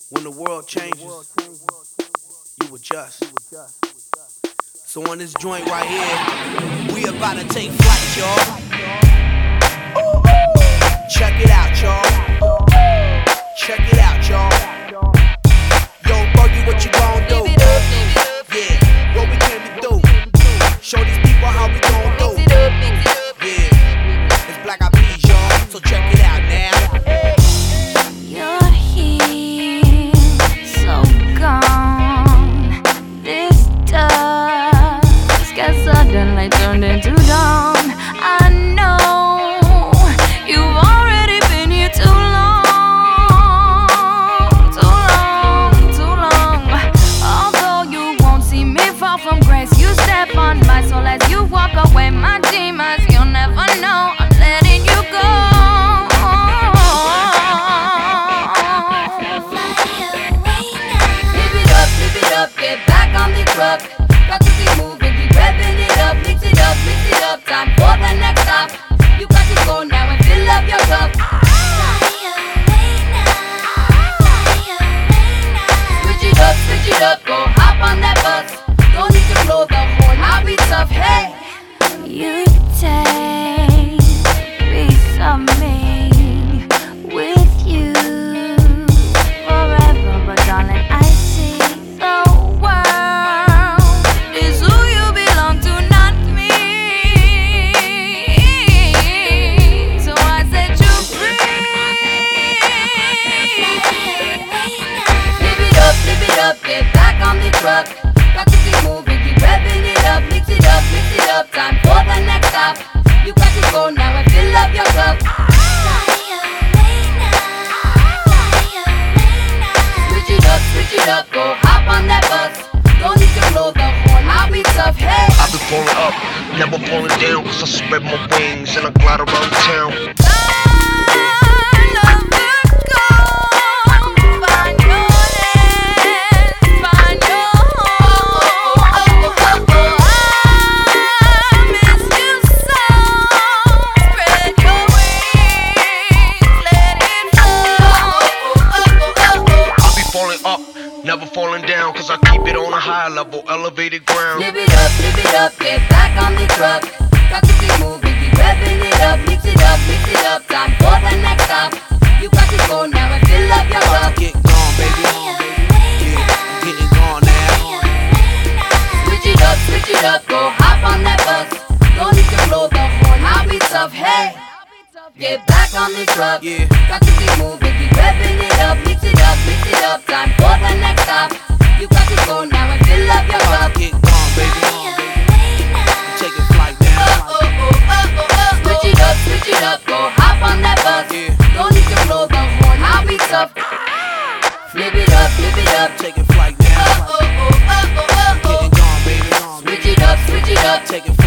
When the world changes, you adjust. So on this joint right here, we about to take flight, y'all. Check it out, y'all. Check it out, y'all. Yo, Buggy, what you gon' do? Yeah, what we came to do. Show these people how we gon' do. Yeah, it's Black Eyed Peas, y'all. So check it out now. You're here, so gone. This dusk has suddenly turned into dawn. I know you've already been here too long, too long, too long. Although you won't see me fall from grace, you step on my soul as you walk away. My demons, you'll never know. I'm letting you go. Get back on the truck. Got to keep moving, keep revving it up. Mix it up, mix it up. Time for the next stop. You got to go now and fill up your cup. Switch it up, go hop on that bus. Don't need to blow the horn, I'll be tough. Hey, you take piece of me with you forever, but darling, I see the world is who you belong to, not me. So I set you free. Live it up, get back on the truck. Got to keep moving, keep revving it up. Mix it up, time for the next stop. You got to go now and fill up your cup. Switch it up, go hop on that bus. Don't need to blow the horn, I'll be tough. Hey, I've been falling up, never falling down, cause I spread my wings and I glide around town. Never falling down, cause I keep it on a high level, elevated ground. Live it up, get back on the truck. Got to keep moving, keep revving it up. Mix it up, time for the next stop. You got to go now and fill up your cup. Get gone, baby. Yeah, getting gone now. Switch it up, go hop on that bus. Don't need to blow the horn, I'll be tough. Hey, get back on the truck. Yeah. Got to keep moving, keep revving it up. Mix it up, time for the next stop. You got to go now and fill up your cup. Get gone, baby. Take a flight down. Switch it up, go hop on that bus. Yeah. Don't need to blow the horn, I'll be tough. Flip it up, Take a flight down. Getting gone, baby. switch it up, Take a